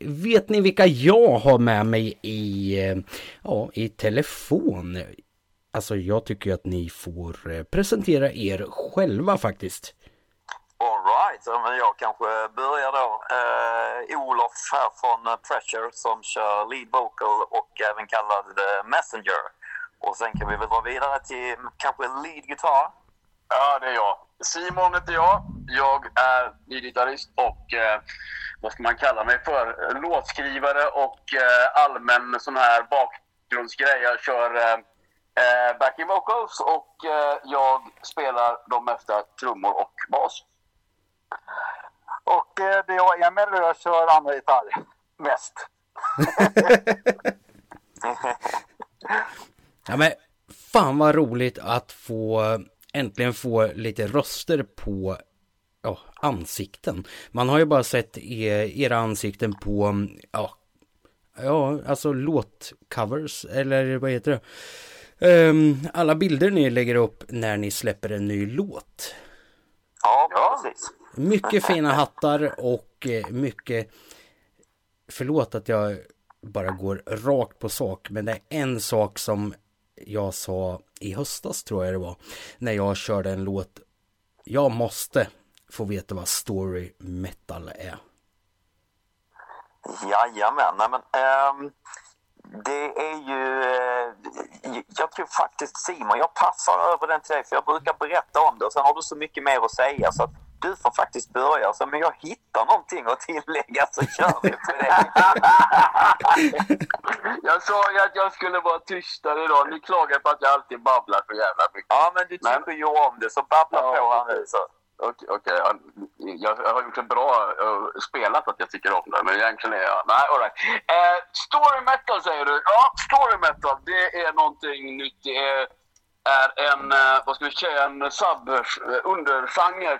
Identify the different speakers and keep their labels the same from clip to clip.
Speaker 1: vet ni vilka jag har med mig i telefon? Alltså jag tycker att ni får presentera er själva faktiskt.
Speaker 2: All right, men jag kanske börjar då. Olof här från Pressure som kör lead vocal och även kallad Messenger. Och sen kan vi väl dra vidare till kanske lead gitarr.
Speaker 3: Ja, det är jag. Simon heter jag. Jag är gitarrist och vad ska man kalla mig för? Låtskrivare och allmän sån här bakgrundsgrej. Jag kör backing vocals och jag spelar de mesta trummor och bas.
Speaker 4: Och det är jag, Emil, och jag kör andra gitarr mest.
Speaker 1: Ja, men fan vad roligt att äntligen få lite röster på ansikten. Man har ju bara sett era ansikten på alltså låtcovers, eller vad heter det? Alla bilder ni lägger upp när ni släpper en ny låt.
Speaker 2: Ja, precis.
Speaker 1: Mycket fina hattar och mycket... Förlåt att jag bara går rakt på sak, men det är en sak som jag sa i höstas, tror jag det var, när jag körde en låt. Jag måste få veta vad story metal är.
Speaker 2: Jajamän, nej men det är ju jag tror faktiskt Simon, jag passar över den till dig för jag brukar berätta om det och sen har du så mycket mer att säga så att du får faktiskt börja. Så men jag hittar någonting att tillägga så kör vi på det.
Speaker 3: Jag sa att jag skulle vara tystare idag. Ni klagar på att jag alltid babblar för jävla mycket.
Speaker 2: Ja, men du tycker ju om det så babbla på här nu så.
Speaker 3: Okej. Jag har gjort en bra spelat att jag tycker om det, men egentligen är jag... Nej, all right. Story metal säger du. Ja, story metal, det är någonting nytt. Det är en, vad ska vi säga, en undergenre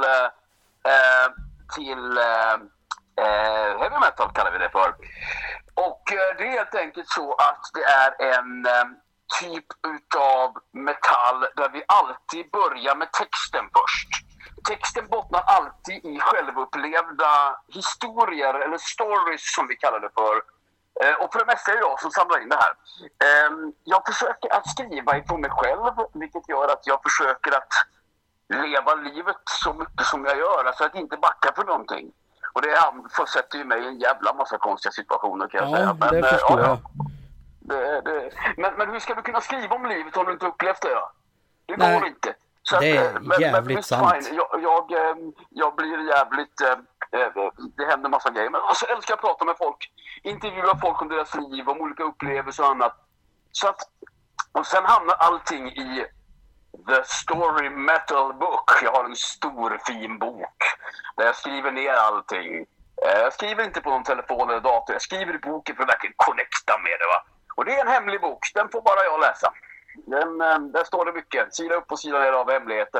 Speaker 3: till heavy metal kallar vi det för. Och det är helt enkelt så att det är en typ utav metall där vi alltid börjar med texten först. Texten bottnar alltid i självupplevda historier eller stories som vi kallar det för. Och för det mesta är det jag som samlar in det här. Jag försöker att skriva ifrån mig själv, vilket gör att jag försöker att leva livet så mycket som jag gör, alltså att inte backa för någonting. Och det försätter ju mig i en jävla massa konstiga situationer kan jag säga. Men,
Speaker 1: det förstår jag.
Speaker 3: Men hur ska du kunna skriva om livet om du inte upplevt det? Det går inte. Så
Speaker 1: det är jävligt sant.
Speaker 3: Jag blir jävligt... det händer massa grejer. Men så älskar jag att prata med folk. Intervjua folk om deras liv, om olika upplevelser och annat. Så att, och sen hamnar allting i The Story Metal Book. Jag har en stor fin bok där jag skriver ner allting. Jag skriver inte på någon telefon eller dator. Jag skriver i boken för att verkligen connecta med det, va? Och det är en hemlig bok. Den får bara jag läsa. Där står det mycket. Sida upp och sida ner av hemligheter.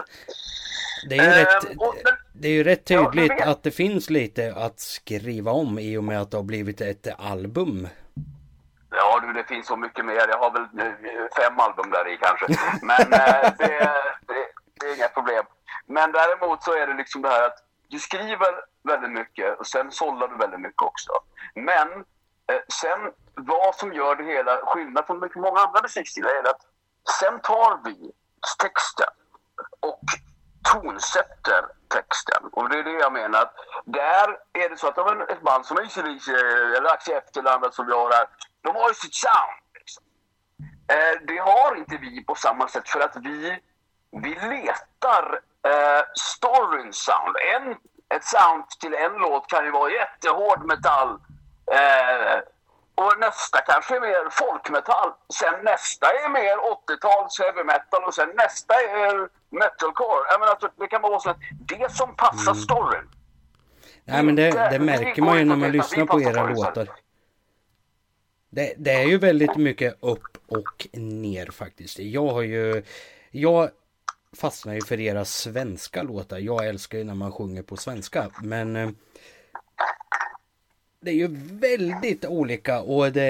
Speaker 1: Det är ju rätt tydligt att det finns lite att skriva om i och med att det har blivit ett album.
Speaker 3: Ja du, det finns så mycket mer. Jag har väl 5 album där i kanske. Men det är inga problem. Men däremot så är det liksom det här att du skriver väldigt mycket och sen sållar du väldigt mycket också. Men sen vad som gör det hela skillnad från många andra musikstilar är att sen tar vi texten och tonsätter texten. Och det är det jag menar. Att där är det så att de ett band som AC/DC eller Accept eller andra som vi har här, de har ju sitt sound. Liksom. Det har inte vi på samma sätt för att vi letar storyn sound. Ett sound till en låt kan ju vara jättehård metall. Och nästa kanske är mer folkmetall. Sen nästa är mer 80-tals heavy metal. Och sen nästa är metalcore. Jag menar, alltså, det kan vara så att det som passar storyn.
Speaker 1: Nej, men det märker man ju när man lyssnar på era låtar. Det är ju väldigt mycket upp och ner faktiskt. Jag fastnar ju för era svenska låtar. Jag älskar ju när man sjunger på svenska. Men det är ju väldigt olika och det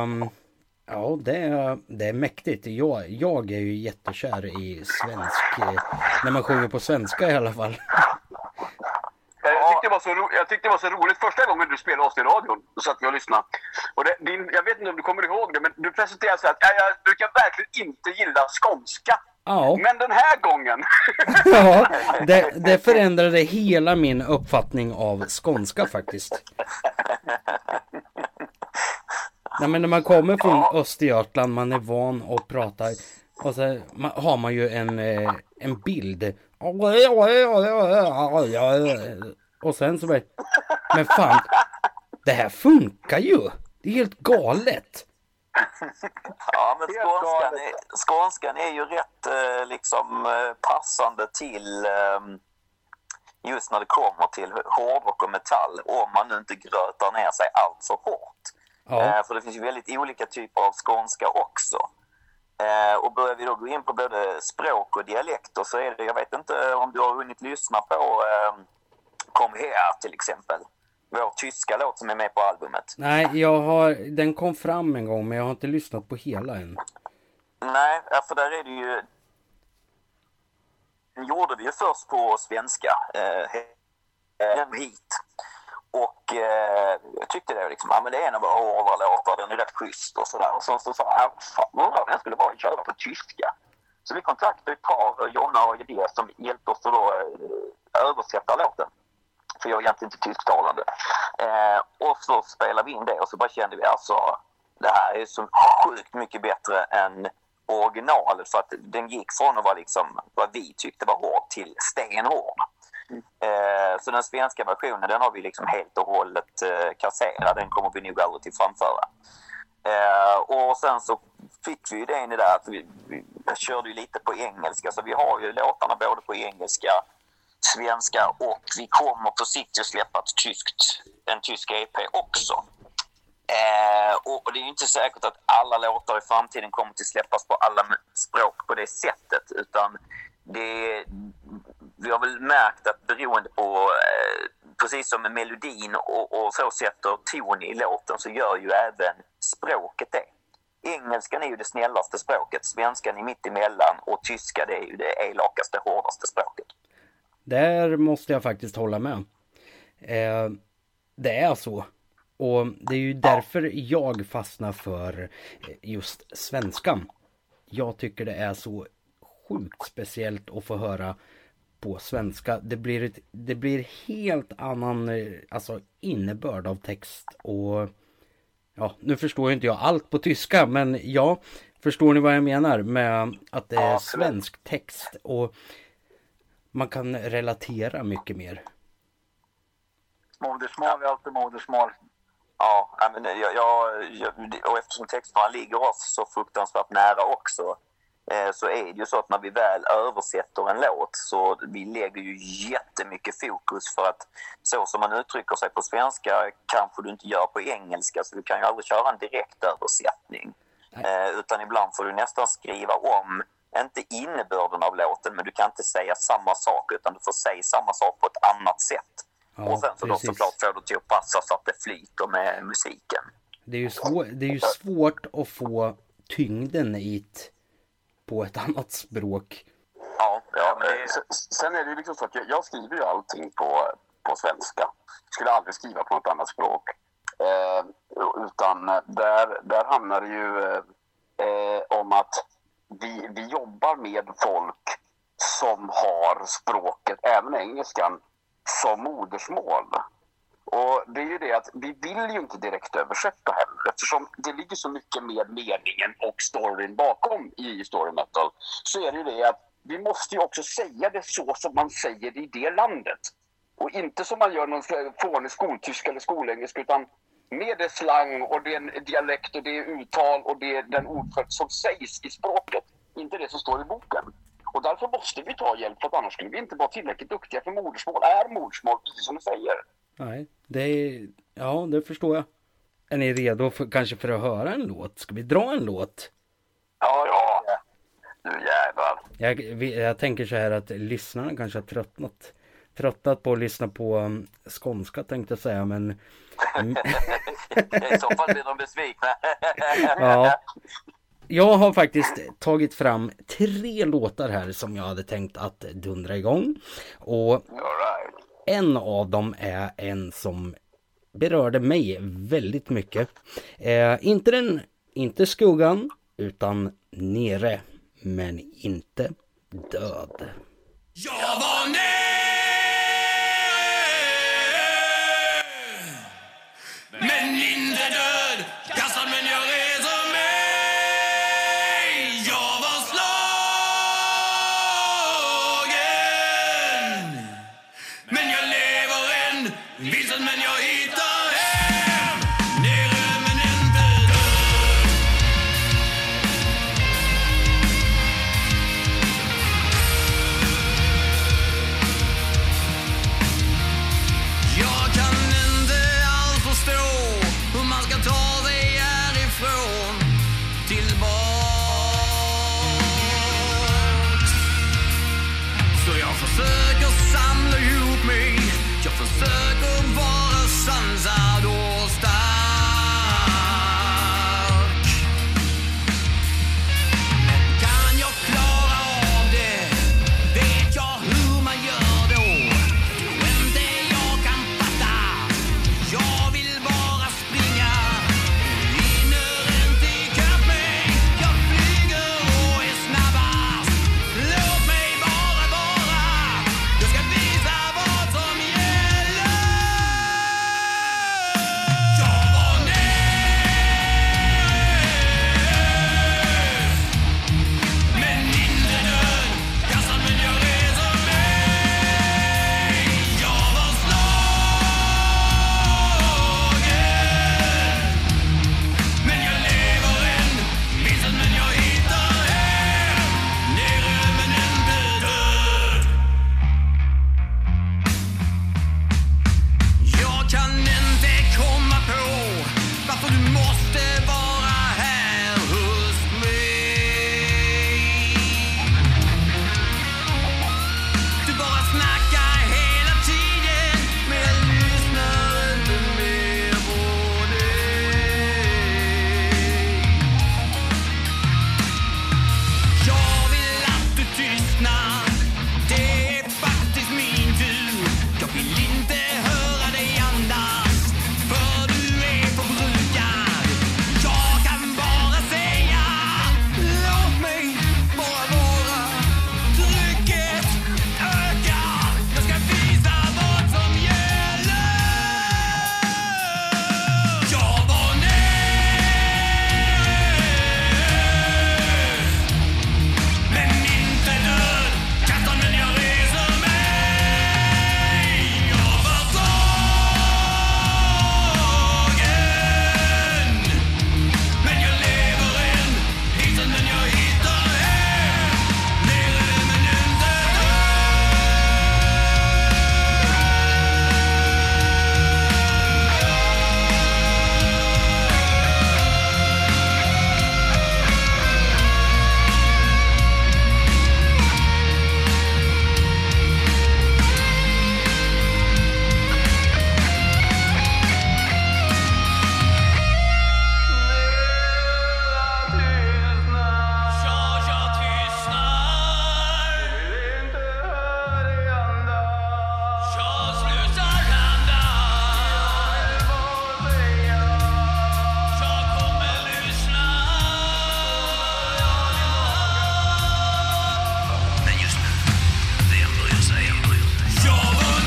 Speaker 1: är mäktigt. Jag är ju jättekär i svensk när man sjunger på svenska i alla fall.
Speaker 3: Jag tyckte det jag tyckte det var så roligt första gången du spelade oss i radion. Så satt vi och lyssnade. Och jag vet inte om du kommer ihåg det, men du presenterade så att jag brukar verkligen inte gilla skånska.
Speaker 1: Ja.
Speaker 3: Men den här gången...
Speaker 1: Ja, det förändrade hela min uppfattning av skånska faktiskt. Nej, men när man kommer från Östergötland, man är van att prata och så har man ju en bild. Och sen så bara, men fan, det här funkar ju. Det är helt galet.
Speaker 2: Ja, men skånskan är ju rätt passande till just när det kommer till hårdrock och metall, om man nu inte grötar ner sig allt för hårt.
Speaker 1: Ja.
Speaker 2: För det finns ju väldigt olika typer av skånska också. Och börjar vi då gå in på både språk och dialekter, så är det, jag vet inte om du har hunnit lyssna på Kom här till exempel. Vår tyska låt som är med på albumet.
Speaker 1: Nej, den kom fram en gång, men jag har inte lyssnat på hela än.
Speaker 2: Nej, för där är det ju... Den gjorde vi ju först på svenska. Hit. Och jag tyckte det liksom, men det är en av våra låtar, den är rätt schysst och sådär. Och så sa jag, fan, den skulle bara köra på tyska. Så vi kontaktade ett par, Jonna och Idé, som hjälpte oss att då översätta låten. För jag är egentligen inte tysktalande. Och så spelade vi in det och så bara kände vi, alltså, det här är så sjukt mycket bättre än originalet. För att den gick från att vara liksom vad vi tyckte var hård till stenhård. Så den svenska versionen, den har vi liksom helt och hållet kasserat. Den kommer vi nog aldrig till framföra. Och sen så fick vi ju det in i det att vi körde ju lite på engelska. Så vi har ju låtarna både på engelska, svenska, och vi kommer på sikt att släppa en tysk EP också. Och det är ju inte säkert att alla låtar i framtiden kommer att släppas på alla språk på det sättet, utan vi har väl märkt att beroende på precis som med melodin och så sätter ton i låten, så gör ju även språket det. Engelskan är ju det snällaste språket, svenskan är mitt emellan och tyska det är ju det elakaste, hårdaste språket.
Speaker 1: Där måste jag faktiskt hålla med. Det är så. Och det är ju därför jag fastnar för just svenskan. Jag tycker det är så sjukt speciellt att få höra på svenska. Det blir helt annan innebörd av text. Och ja, nu förstår ju inte jag allt på tyska, men ja, förstår ni vad jag menar med att det är svensk text och man kan relatera mycket mer.
Speaker 4: Modersmål är alltid modersmål.
Speaker 2: Ja, men och eftersom texterna ligger oss så fruktansvärt nära också, så är det ju så att när vi väl översätter en låt, så vi lägger ju jättemycket fokus, för att så som man uttrycker sig på svenska kanske du inte gör på engelska, så du kan ju aldrig köra en direkt översättning. Utan ibland får du nästan skriva om, inte innebörden av låten, men du kan inte säga samma sak, utan du får säga samma sak på ett annat sätt. Ja, och sen så då såklart får du till att passa så att det flyter med musiken.
Speaker 1: Det är ju svårt att få tyngden hit på ett annat språk.
Speaker 3: Ja, men sen är det ju liksom så att jag skriver ju allting på svenska. Jag skulle aldrig skriva på något annat språk. Utan där handlar det ju om att vi jobbar med folk som har språket, även engelskan, som modersmål. Och det är ju det att vi vill ju inte direkt översätta heller, eftersom det ligger så mycket med meningen och storyn bakom i story metal. Så är det ju det att vi måste ju också säga det så som man säger det i det landet. Och inte som man gör någon fånig skoltyska eller skolengelska, utan med det slang och det är dialekt och det är uttal och det är den ordföljd som sägs i språket. Inte det som står i boken. Och därför måste vi ta hjälp, för att annars skulle vi inte vara tillräckligt duktiga, för modersmål är modersmål, precis som du säger. Nej,
Speaker 1: det förstår jag. Är ni redo kanske för att höra en låt? Ska vi dra en låt?
Speaker 3: Ja. Nu jävlar.
Speaker 1: Jag tänker så här att lyssnarna kanske har tröttnat på att lyssna på skånska, tänkte jag säga, men
Speaker 2: i så fall blir de besvikna.
Speaker 1: Ja. Jag har faktiskt tagit fram 3 låtar här som jag hade tänkt att dundra igång. Och en av dem är en som berörde mig väldigt mycket. Inte skuggan, utan nere, men inte död.
Speaker 5: Jag var nere, men inte död. Kastad men jag reser mig. Jag var slagen, men jag lever än. Vilsen men jag hittar hem. Nere men inte död. Jag kan inte alls förstå hur man ska ta sig härifrån tillbaks. Så jag försöker samla ihop mig. Jag försöker vara sansad och stark. Men kan jag klara av det? Vet jag hur man gör då? Inte jag kan fatta. Jag vill bara springa. Hinner inte ikapp mig. Jag flyger och är snabbast. Låt mig bara vara. Jag ska visa vad som gäller. Jag var men inte död. Kastad men jag reser mig. Jag var slagen, men jag lever än. Vilsen men jag hittar hem. Nere men inte död. Jag kan inte komma på varför du måste vara här hos mig. Du bara snackar hela tiden, men jag lyssnar inte mer på dig. Jag vill att du tystnar. Det är faktiskt min tur. Jag vill inte höra dig andas, för du är förbrukad. Jag kan bara säga, låt mig bara vara. Trycket ökar. Jag ska visa vad som gäller. Jag var men inte död. Kastad men jag reser mig. Jag var slagen, men jag lever än. Vilsen men jag hittar hem. Nere men inte jag tystnar. Jag slutar andas. Jag kommer lyssna. Men just nu, vem bryr sig? Jag var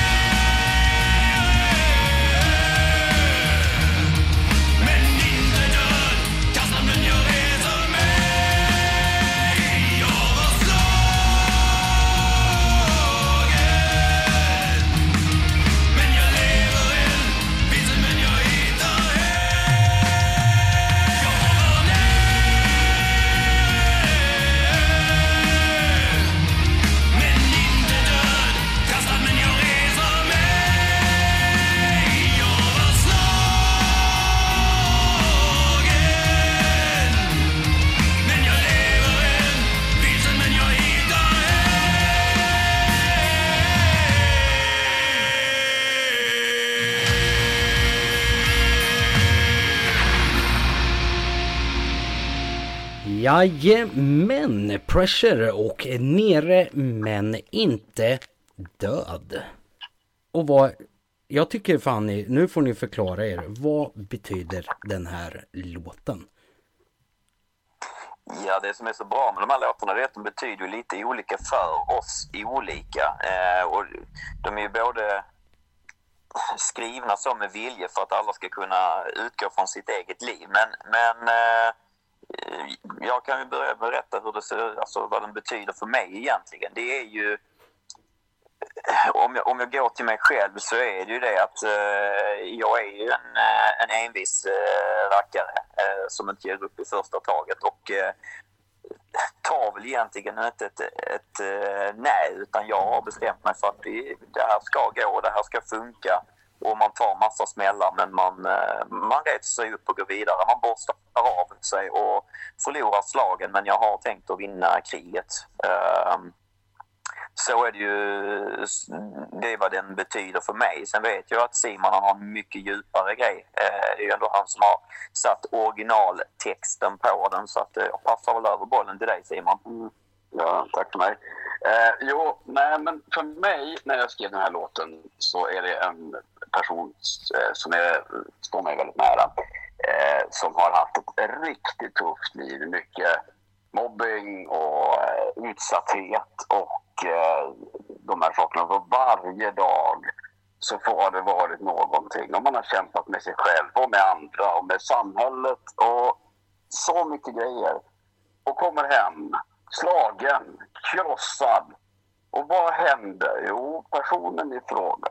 Speaker 5: men inte död. Kastad men jag reser mig. Jag var slagen, men jag lever än. Vilsen men jag hittar hem. Jag var men inte död. Kastad men jag reser mig. Jag var slagen, men jag lever än. Vilsen men jag hittar
Speaker 1: Jajamän, Pressure och nere men inte död. Och vad, jag tycker fan nu får ni förklara er, vad betyder den här låten?
Speaker 2: Ja, det som är så bra med de här låtarna är att de betyder lite olika för oss olika. Och de är ju både skrivna så med vilje för att alla ska kunna utgå från sitt eget liv. Men jag kan ju börja berätta hur det ser, alltså vad den betyder för mig egentligen. Det är ju, om jag går till mig själv så är det ju det att jag är ju en envis rackare som inte ger upp i första taget och tar väl egentligen inte ett nej, utan jag har bestämt mig för att det här ska gå, det här ska funka, och man tar massa smällar, men man reser sig upp och går vidare. Man borstar av sig och förlorar slagen, men jag har tänkt att vinna kriget. Så är det ju, det är vad den betyder för mig. Sen vet jag att Simon har en mycket djupare grej. Det är ju ändå han som har satt originaltexten på den, så att jag passar väl över bollen till dig, Simon.
Speaker 3: Ja, tack för mig. Men för mig, när jag skrev den här låten, så är det en person som står mig väldigt nära, som har haft ett riktigt tufft liv. Mycket mobbing och utsatthet och de här sakerna. För varje dag så har det varit någonting. Och man har kämpat med sig själv och med andra och med samhället och så mycket grejer. Och kommer hem slagen, krossad. Och vad händer? Jo, personen i fråga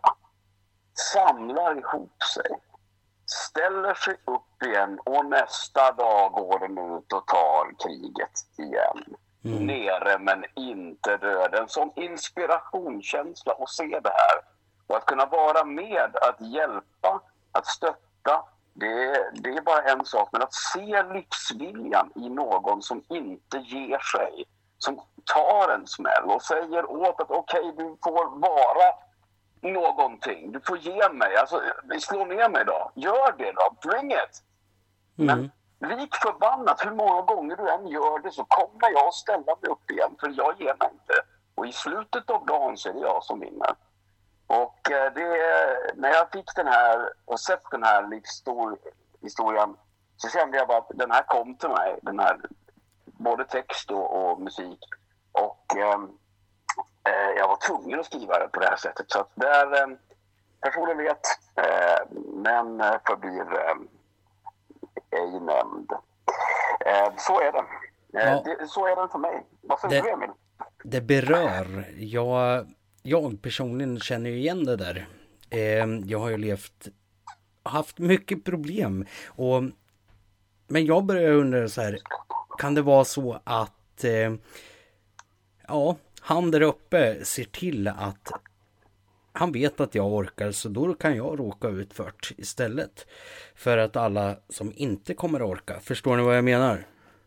Speaker 3: samlar ihop sig, ställer sig upp igen, och nästa dag går den ut och tar kriget igen. Nere men inte död. En sån inspirationskänsla att se det här. Och att kunna vara med, att hjälpa, att stötta. Det är bara en sak. Men att se livsviljan i någon som inte ger sig. Som tar en smäll och säger åt att okej, du får vara någonting. Du får ge mig. Alltså, slå ner mig då. Gör det då. Bring it. Men lik förbannat, hur många gånger du än gör det, så kommer jag att ställa mig upp igen. För jag ger mig inte. Och i slutet av dagen så är det jag som vinner. Och när jag fick den här och sett den här livsstor historien, så kände jag bara att den här kom till mig. Den här, både text och musik. Och jag var tvungen att skriva det på det här sättet. Så att där personen vet, men förblir ej nämnd. Så är det. Så är det för mig. Vad säger du, Emil?
Speaker 1: Det berör. Jag personligen känner ju igen det där. Jag har ju haft mycket problem. Men jag börjar undra så här, kan det vara så att han där uppe ser till att han vet att jag orkar, så då kan jag råka ut först istället för att alla som inte kommer att orka. Förstår ni vad jag menar?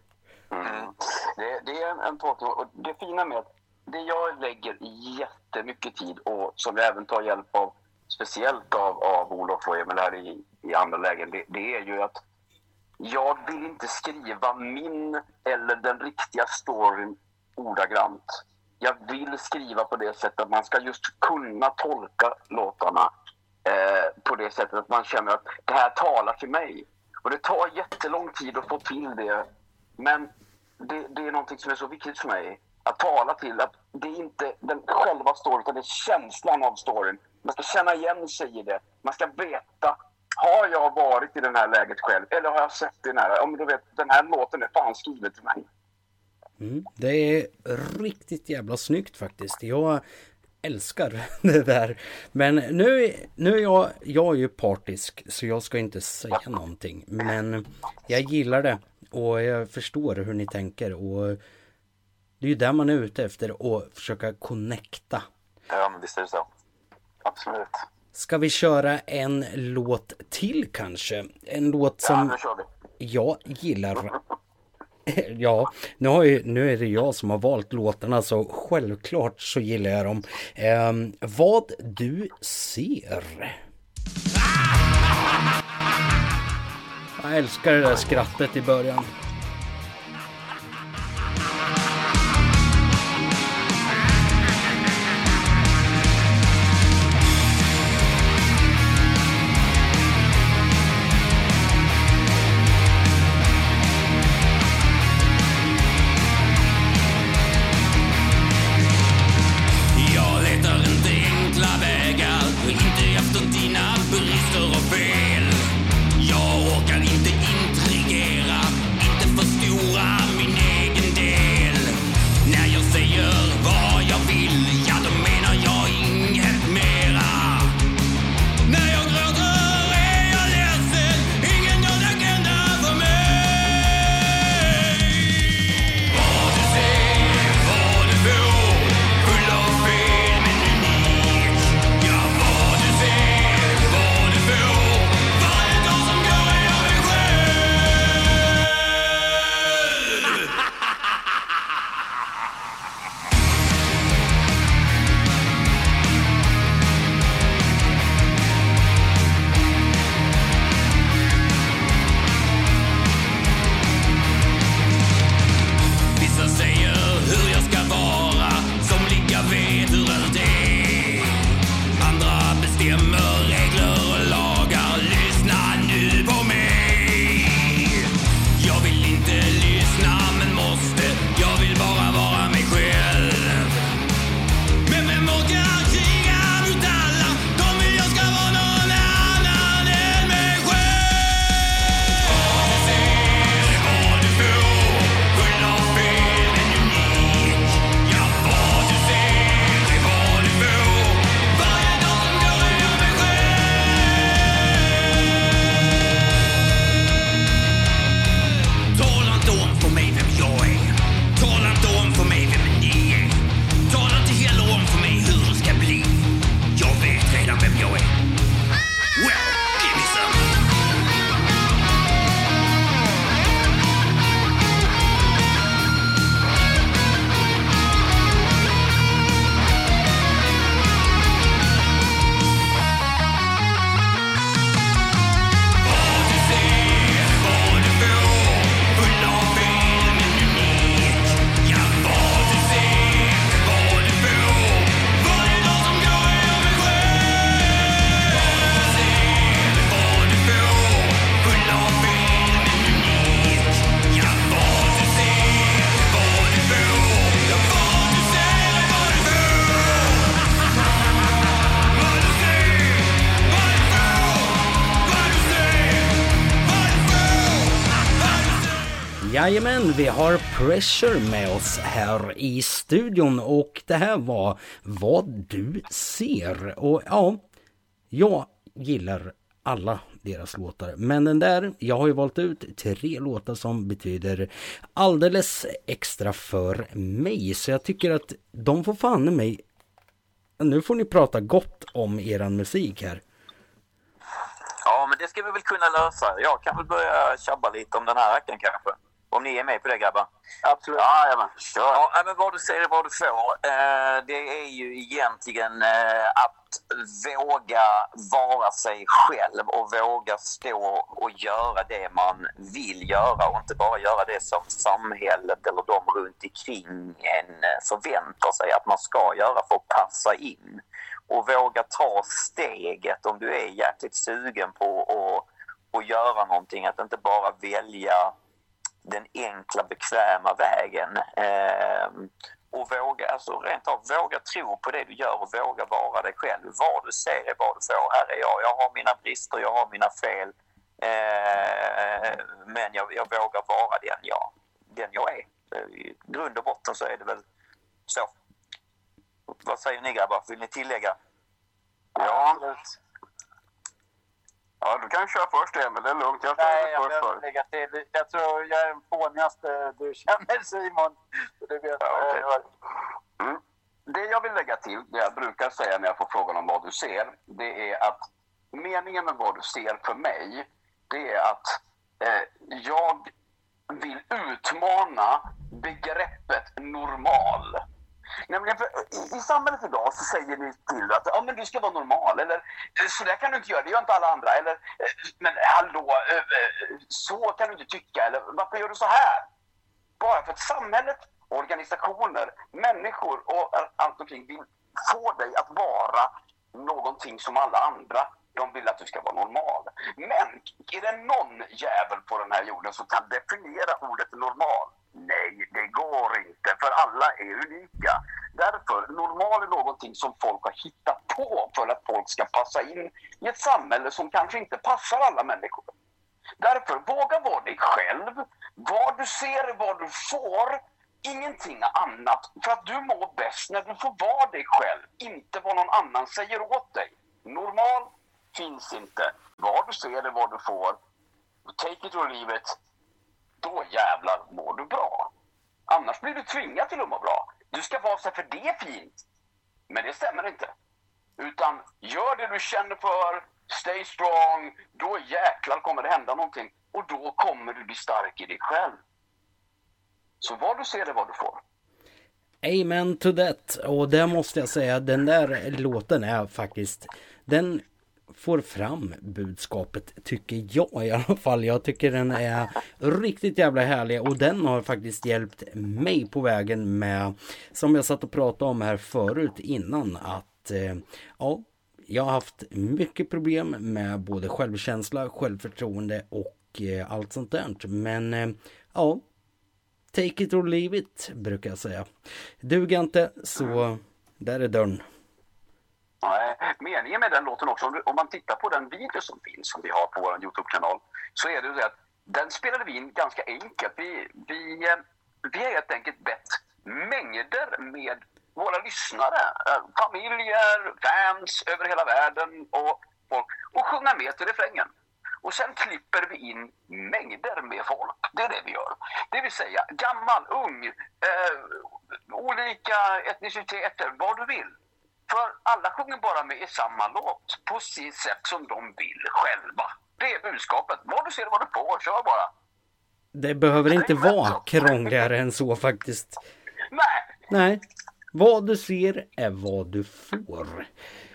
Speaker 3: Det är en tolkning, och det fina med att det jag lägger jättemycket tid, och som jag även tar hjälp av, speciellt av Olof och Emil här i andra lägen, det är ju att jag vill inte skriva min eller den riktiga storyn ordagrant. Jag vill skriva på det sättet att man ska just kunna tolka låtarna på det sättet att man känner att det här talar till mig. Och det tar jättelång tid att få till det. Men det är någonting som är så viktigt för mig. Att tala till att det är inte den själva storyn, utan det är känslan av storyn. Man ska känna igen sig i det. Man ska veta, har jag varit i det här läget själv? Eller har jag sett det nära? Om du vet, den här låten är fan skriven till mig.
Speaker 1: Det är riktigt jävla snyggt faktiskt. Jag älskar det där. Men nu är jag är ju partisk, så jag ska inte säga någonting. Men jag gillar det, och jag förstår hur ni tänker. Och det är ju där man är ute efter, att försöka connecta.
Speaker 2: Ja, men visst är det så. Absolut.
Speaker 1: Ska vi köra en låt till kanske? En låt som jag gillar. Ja, nu är det jag som har valt låtarna, så självklart så gillar jag dem. Vad du ser. Jag älskar det där skrattet i början. Jajamän, vi har Pressure med oss här i studion och det här var Vad du ser. Och ja, jag gillar alla deras låtar. Men den där, jag har ju valt ut 3 låtar som betyder alldeles extra för mig. Så jag tycker att de får fan i mig. Nu får ni prata gott om eran musik här.
Speaker 2: Ja, men det ska vi väl kunna lösa. Jag kan väl börja tjabba lite om den här veckan kanske. Om ni är med på det, grabbar.
Speaker 4: Absolut.
Speaker 2: Ja, kör. Ja, men vad du säger är vad du får. Det är ju egentligen att våga vara sig själv och våga stå och göra det man vill göra och inte bara göra det som samhället eller de runt omkring en förväntar sig att man ska göra för att passa in. Och våga ta steget om du är jäkligt sugen på att göra någonting. Att inte bara välja den enkla, bekväma vägen. Och våga, alltså rent av våga tro på det du gör och våga vara dig själv. Vad du ser är vad du får. Här är jag. Jag har mina brister, jag har mina fel. Men jag vågar vara den jag är. I grund och botten så är det väl så. Vad säger ni, grabbar? Vill ni tillägga?
Speaker 3: Ja, du kan köra först, Emil. Det är lugnt. Jag
Speaker 4: vill lägga till. Jag tror jag är den fånigaste du känner, Simon. Det vet
Speaker 3: Det jag vill lägga till, det jag brukar säga när jag får frågan om vad du ser, det är att meningen med vad du ser för mig, det är att jag vill utmana begreppet normal. Nämligen för, i samhället idag så säger ni till att men du ska vara normal, eller så där kan du inte göra, det gör inte alla andra, eller men hallå, så kan du inte tycka, eller varför gör du så här? Bara för att samhället, organisationer, människor och allt omkring vill få dig att vara någonting som alla andra. De vill att du ska vara normal. Men är det någon jävel på den här jorden som kan definiera ordet normal? Nej, det går inte, för alla är unika. Därför, normal är någonting som folk har hittat på för att folk ska passa in i ett samhälle som kanske inte passar alla människor. Därför, våga vara dig själv. Vad du ser är vad du får. Ingenting annat. För att du mår bäst när du får vara dig själv. Inte vad någon annan säger åt dig. Normal finns inte. Vad du ser är vad du får. Take it or leave it. Då jävlar mår du bra. Annars blir du tvingad till att må bra. Du ska vara så för det är fint. Men det stämmer inte. Utan gör det du känner för. Stay strong. Då jäklar kommer det hända någonting. Och då kommer du bli stark i dig själv. Så vad du ser är vad du får.
Speaker 1: Amen to that. Och där måste jag säga, den där låten är faktiskt, den får fram budskapet, tycker jag i alla fall. Jag tycker den är riktigt jävla härlig och den har faktiskt hjälpt mig på vägen med, som jag satt och pratade om här förut innan, att ja, jag har haft mycket problem med både självkänsla, självförtroende och allt sånt där. Men ja, take it or leave it, brukar jag säga. Duger inte, så där är dörren.
Speaker 3: Nej, meningen med den låten också, om man tittar på den video som finns, som vi har på vår YouTube-kanal, så är det så att den spelade vi in ganska enkelt. Vi har helt enkelt bett mängder med våra lyssnare, familjer, fans över hela världen och folk, och sjunga med till refrängen. Och sen klipper vi in mängder med folk. Det är det vi gör. Det vill säga gammal, ung, olika etniciteter, vad du vill. För alla sjunger bara med i samma låt på sitt sätt som de vill själva. Det är budskapet. Vad du ser, vad du får, kör bara.
Speaker 1: Det behöver inte vara krångligare än så faktiskt.
Speaker 3: Nej.
Speaker 1: Vad du ser är vad du får.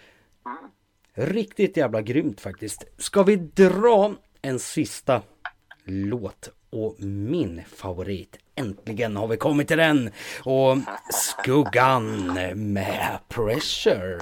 Speaker 1: Riktigt jävla grymt faktiskt. Ska vi dra en sista låt? Och min favorit, äntligen har vi kommit till den. Och Skuggan med Pressure.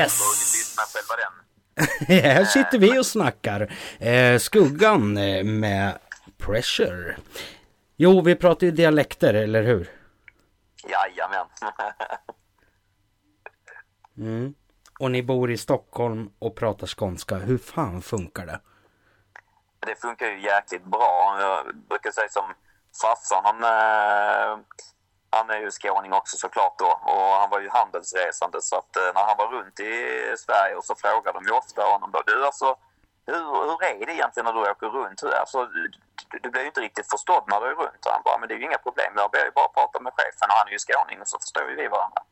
Speaker 1: Yes.
Speaker 2: och lyssna själva den.
Speaker 1: Här sitter vi och snackar. Skuggan med Pressure. Jo, vi pratar ju dialekter, eller hur?
Speaker 2: Jajamän.
Speaker 1: Och ni bor i Stockholm och pratar skånska. Hur fan funkar det?
Speaker 2: Det funkar ju jäkligt bra. Jag brukar säga som farsan, han är ju skåning också såklart då. Och han var ju handelsresande, så att när han var runt i Sverige och så frågade de ju ofta honom då, du alltså, hur är det egentligen när du åker runt? Alltså, du blir ju inte riktigt förstådd när du är runt. Och han bara, men det är ju inga problem, jag ber ju bara prata med chefen och han är ju skåning och så förstår ju vi varandra.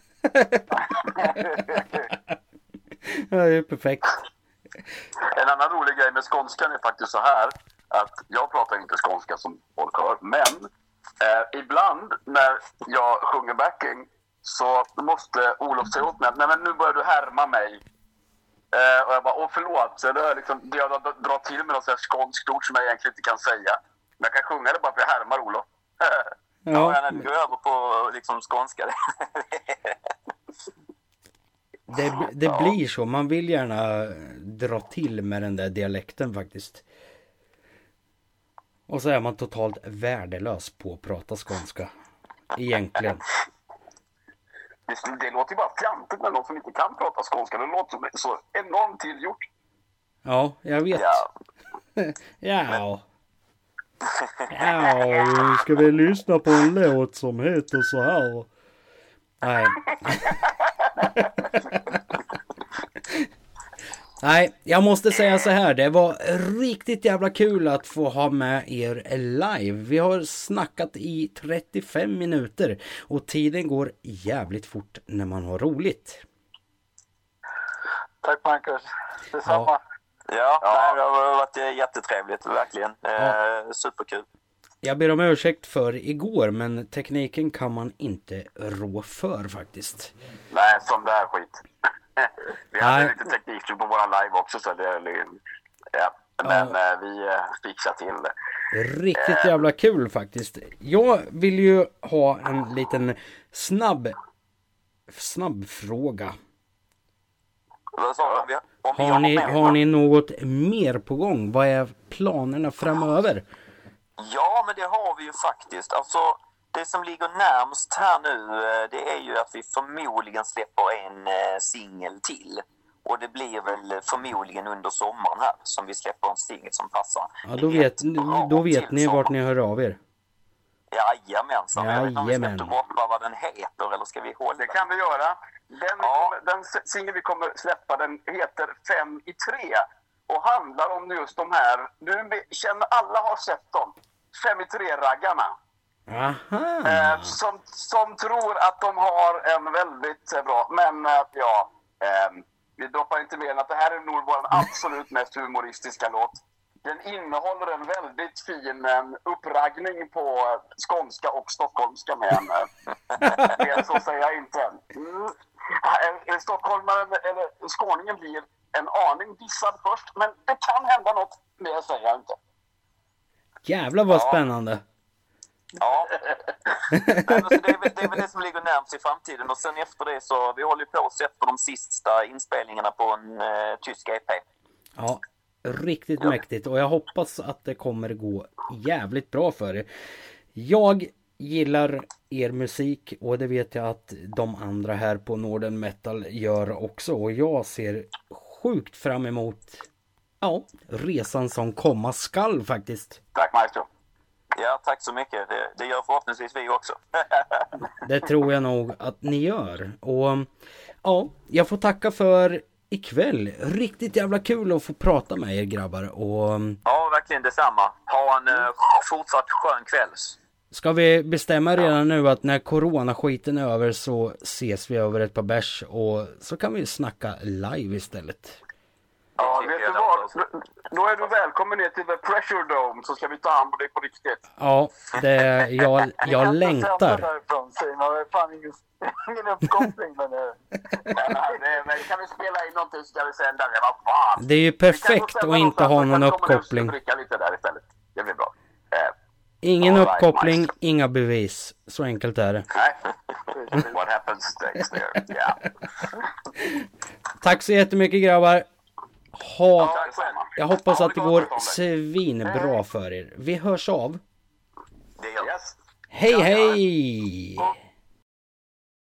Speaker 1: Ja, det är perfekt.
Speaker 3: En annan rolig grej med skånskan är faktiskt så här att jag pratar inte skånska som folk hör, men ibland när jag sjunger backing så måste Olof säga åt mig, nej men nu börjar du härma mig. Och jag bara, förlåt. Så det är liksom, jag drar till med något skånskt ord som jag egentligen inte kan säga. Men jag kan sjunga det bara för jag härmar Olof.
Speaker 2: Ja, när du går över på liksom skånska.
Speaker 1: Det blir så. Man vill gärna dra till med den där dialekten faktiskt. Och så är man totalt värdelös på att prata skånska. Egentligen.
Speaker 3: Det låter ju bara fjantigt när någon som inte kan prata skånska. Det låter så enormt tillgjort.
Speaker 1: Ja, jag vet.
Speaker 2: Ja.
Speaker 1: Ja. Ja, ska vi lyssna på en låt som heter så här? Nej. Nej, jag måste säga så här. Det var riktigt jävla kul att få ha med er live. Vi har snackat i 35 minuter och tiden går jävligt fort när man har roligt.
Speaker 4: Tack Marcus. Detsamma.
Speaker 2: Ja, det har varit jättetrevligt, verkligen. Superkul.
Speaker 1: Jag ber om ursäkt för igår, men tekniken kan man inte rå för faktiskt.
Speaker 3: Nej, som det här skit. Vi hade lite teknik på våra live också, så det, ja. Men vi fixar till det.
Speaker 1: Riktigt jävla kul faktiskt. Jag vill ju ha en liten snabb fråga. Har ni något mer på gång? Vad är planerna framöver?
Speaker 2: Ja, men det har vi ju faktiskt. Alltså, det som ligger närmast här nu, det är ju att vi förmodligen släpper en singel till. Och det blir väl förmodligen under sommaren här som vi släpper en singel som passar.
Speaker 1: Ja, då vet ni vart ni hör av er.
Speaker 2: Jajamensan. Jag vet inte om vi ska droppa vad den heter, eller ska vi hålla?
Speaker 3: Det kan vi göra. Den singeln vi kommer släppa, den heter 5 i 3 och handlar om just de här, du känner, alla har sett dem, 5 i 3-raggarna. Som tror att de har en väldigt bra, men vi droppar inte mer än att det här är nog vår absolut mest humoristiska låt. Den innehåller en väldigt fin uppraggning på skånska och stockholmska, men det så säger jag inte. Stockholmaren eller skåningen blir en aning dissad först, men det kan hända något, det säger jag inte.
Speaker 1: Jävlar vad spännande.
Speaker 2: Ja, men så det är väl det som ligger närmast i framtiden. Och sen efter det så, vi håller på att sätta de sista inspelningarna på en tysk EP.
Speaker 1: Ja, riktigt mäktigt. Och jag hoppas att det kommer gå jävligt bra för er. Jag gillar er musik och det vet jag att de andra här på Norden Metal gör också. Och jag ser sjukt fram emot resan som komma skall faktiskt.
Speaker 3: Tack Maestro.
Speaker 2: Ja, tack så mycket. Det gör förhoppningsvis vi också.
Speaker 1: Det tror jag nog att ni gör. Och jag får tacka för ikväll. Riktigt jävla kul att få prata med er grabbar.
Speaker 2: Ja, verkligen detsamma. Ha en fortsatt skön kväll.
Speaker 1: Ska vi bestämma redan nu att när coronaskiten är över så ses vi över ett par bärs och så kan vi snacka live istället.
Speaker 3: Ja, vet du vad? Då är du välkommen ner till The Pressure Dome så ska vi ta hand om dig på riktigt.
Speaker 1: Ja, jag längtar.
Speaker 4: Ingen uppkoppling, men
Speaker 3: men kan vi spela in någonting så ska vi sända det. Vad fan?
Speaker 1: Det är ju perfekt att inte ha någon uppkoppling.
Speaker 3: Lite där istället. Det blir bra.
Speaker 1: Ingen uppkoppling, inga bevis. Så enkelt är det.
Speaker 3: Nej.
Speaker 2: What happens stays there. Ja.
Speaker 1: Tack så jättemycket grabbar.
Speaker 3: Tack själv.
Speaker 1: Jag hoppas
Speaker 3: Ha
Speaker 1: att det
Speaker 3: gott,
Speaker 1: går
Speaker 3: Tommy.
Speaker 1: svinbra för er. Vi hörs av.
Speaker 2: Det gör
Speaker 3: Yes.
Speaker 1: Hej hej!